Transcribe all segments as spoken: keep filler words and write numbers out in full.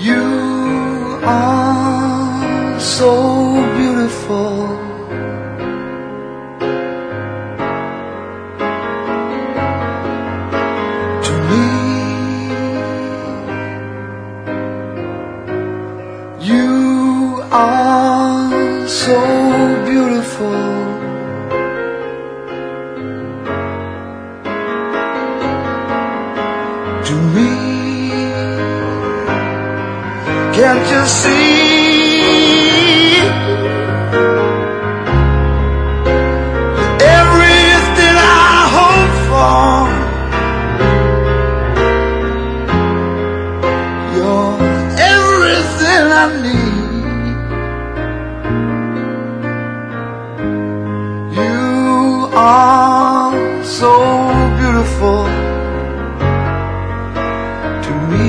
You are so beautiful. To me, you are so beautiful. To me, can't you see? Everything I hope for, you're everything I need. You are so beautiful to me.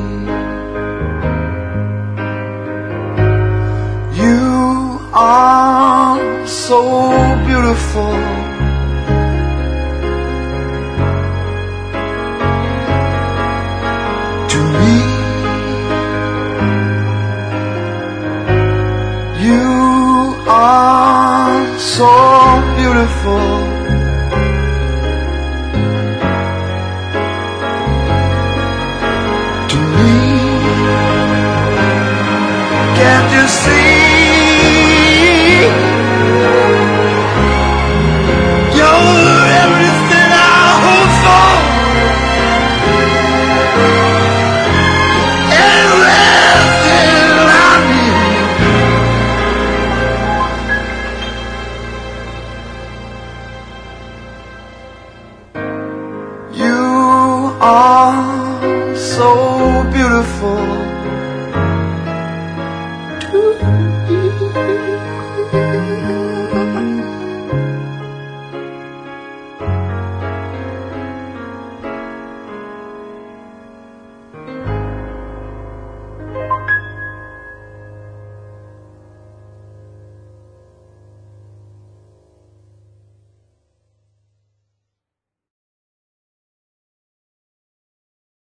You are so beautiful. To me, you are so beautiful. To me, can't you see? You are so beautiful.